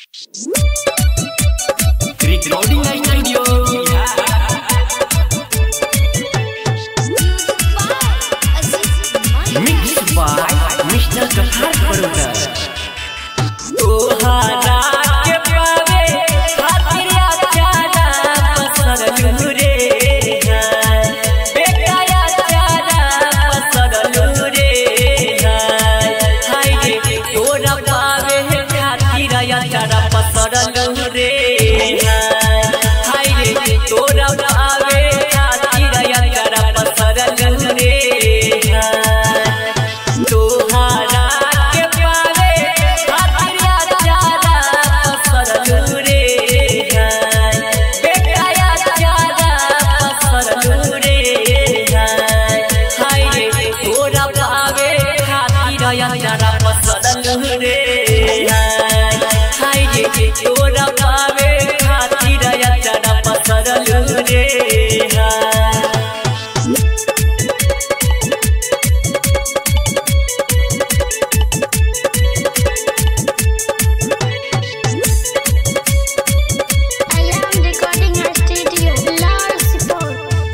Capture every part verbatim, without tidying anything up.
Recording studio. Mixed by Mister Kathar Paruta. Tohara ke paave khatir aachara pasar lure hai beta aachara pasar lure hai hai re tora paave khatir aachara pasar lure hai hai re tora paave khatir aachara pasar lure hai tohara ke paave khatir aachara pasar lure hai beta aachara pasar lure hai hai re tora paave khatir aachara pasar lure hai hai re tora paave khatir aachara pasar lure hai Alarm Recording Studio, Larsipur.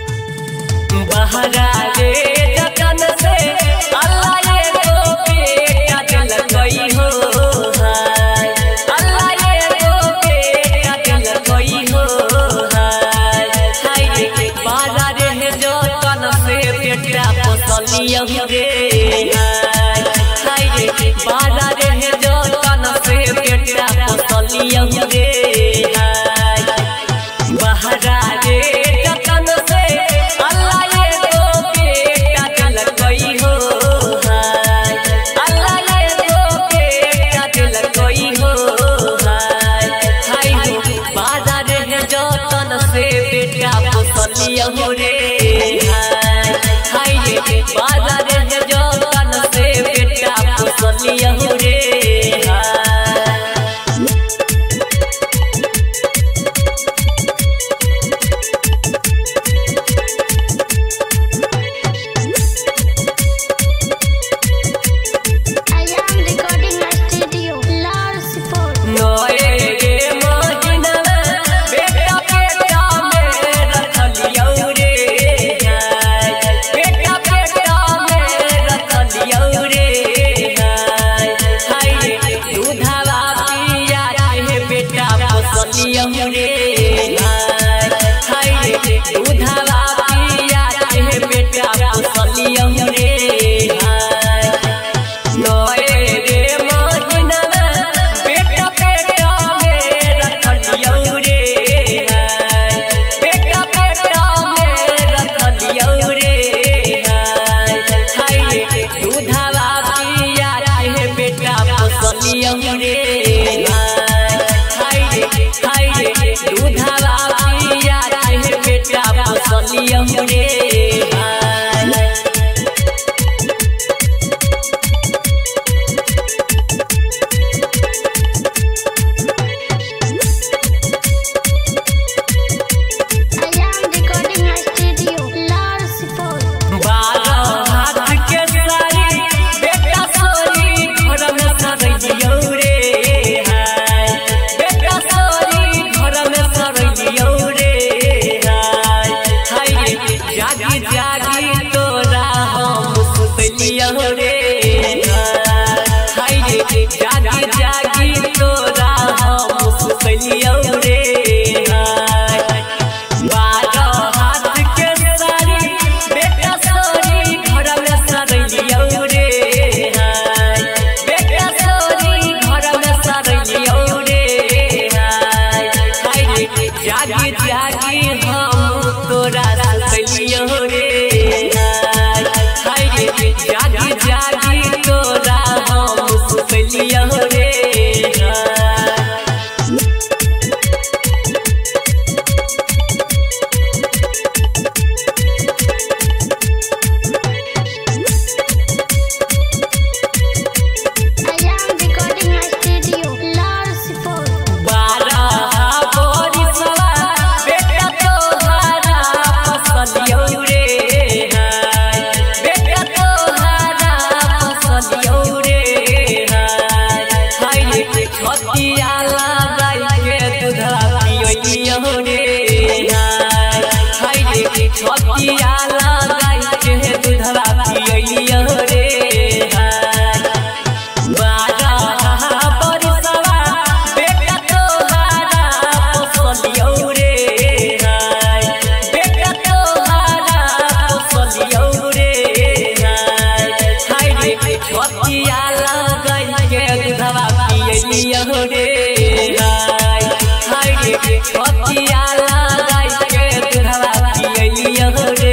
बहरा रे जतन से अल्लाह ये को बेटा दिल गई हो हाय अल्लाह ये को बेटा दिल गई हो हाय हाय रे बहरा रे जतन से बेटा पोसलिया रे हाय हाय रे बहरा रे जतन से बेटा पोसलिया रे हाय बहरा रे जतन से अल्लाह ये को बेटा दिल गई हो हाय अल्लाह ये को बेटा दिल गई हो हाय हाय बहरा रे जतन से बेटा पोसलिया रे हाय हाय रे बहरा रे जतन से बेटा पोसलिया रे हाय Alarm Recording Studio, Larsipur. नए रे महीना बेटा बेटा में रखलियौ रे हाय बेटा बेटा में रखलियौ रे हाय हाय रे दूधवा पिया के बेटा पोसलियौ रे हाय हाय रे दूधवा पिया के बेटा पोसलियौ रे हाय नए रे महीना बेटा बेटा में रखलियौ रे हाय बेटा बेटा में रखलियौ रे हाय हाय रे दूधवा पिया के बेटा पोसलियौ रे हाय हाय रे हाय रे दूधवा पिया के बेटा पोसलियौ रे हाय Alarm Recording Studio, Larsipur. बारह हाथ के सारी बेटा सोरी घर में सरैलियौ रे हाय बेटा सोरी घर में सरैलियौ रे हाय हाय रे जागी जागी तोरा हम सुतलियौ रे हाय हाय रे जागी जागी तोरा हम सुतलियौ रे हाय बारह हाथ के सारी बेटा सोरी घर में सरैलियौ रे हाय बेटा सोरी घर में सरैलियौ रे हाय हाय रे जागी जागी हम तोरा सुतलियौ रे हाय हाय रे जागी जागी तोरा हम सुतलियौ रे हाय Alarm Recording Studio, Larsipur. बारह बोरिसवा बेटा तोहरा पसलियौ रे हाय बेटा तोहरा पसलियौ रे हाय हाय रे छतिया छतिया लगाई के दूधवा पियलियो रे बारा बरसवा बेटा तोहारा पोसलियो रे बेटा तोहारा पोसलियो रे हाय रे छतिया लगाई के दूधवा पियलियो रे हाय रे छतिया लगाई के दूधवा पियलियो रे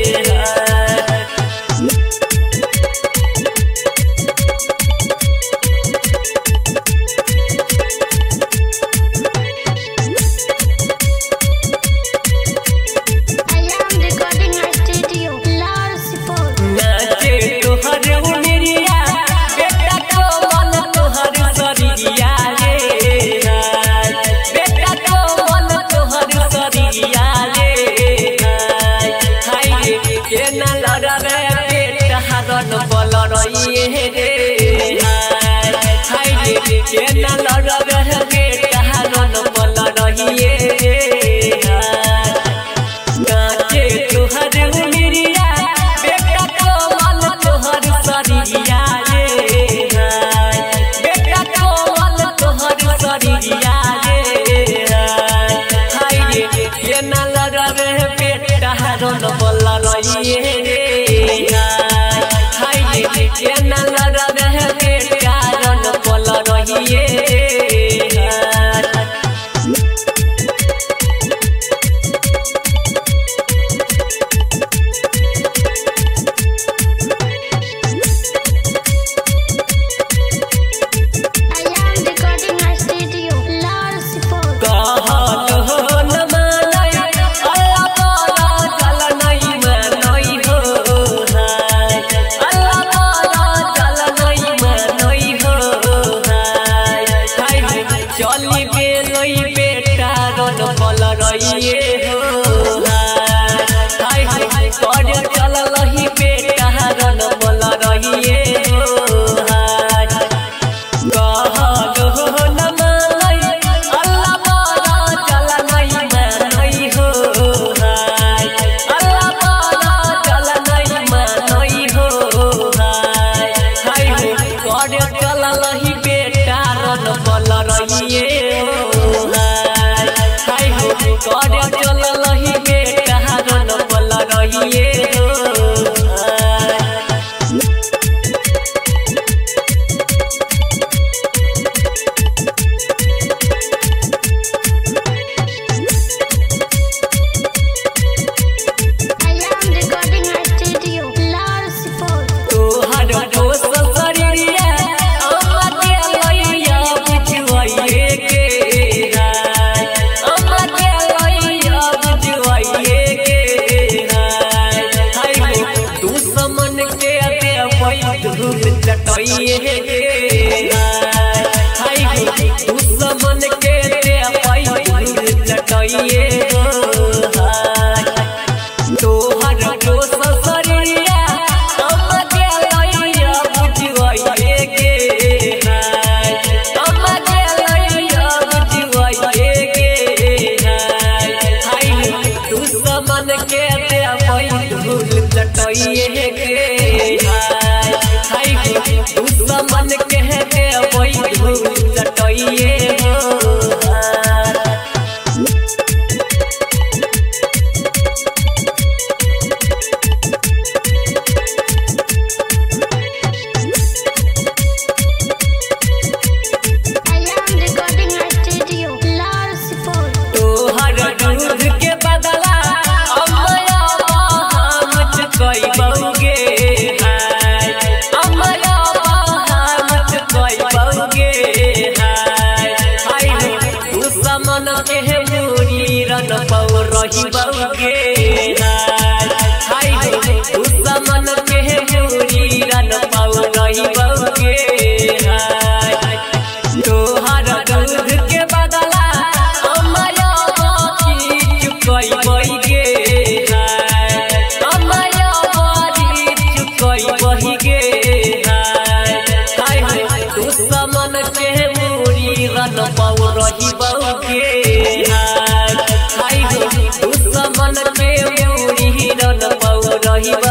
केना लड़बे बेटा रन पल रहिए नाचे तोहर उमिरिया बेटा कोमल तोहर सरिया रे बेटा कोमल तोहर सरिया रे हाय रे केना लड़बे बेटा रन पल रहिए रे हाय रे केना लड़बे बेटा रन पल रहिए चली बेलई बेटा रन पल रहिए हो हाय हाय कर चललही बेटा रन पल रहिए हो हाय कहलो न मानई अल्लाह बाला चल नहीं मानई हो हाय अल्लाह बाला चल नहीं मानई हो हाय हाय कर चललही बेटा रन पल रहिए हाय कर चललही बेटा रन पल रहिए चटइए हाय दुश्मन के दे पाई चटइए तोहर जो ससरिया हम के लइया बुझवइए के हम के लइया बुझवइए के हाय दुश्मन के दे पाई चटइए के दुश्मन कहते वही धूल चटइए तोहर दूध के बदला अमया हम चुकई बउगे दुश्मन के मूरी रन पौ रही बउगे हाय दुश्मन के मूरी रन पौ रही बउगे तोहर दूध के बदला अमया की चुकई बइगे अमया बारी चुकई बहिगे हाय दुश्मन के मूरी रन पौ रही बउगे हाय दुश्मन के मूरी रही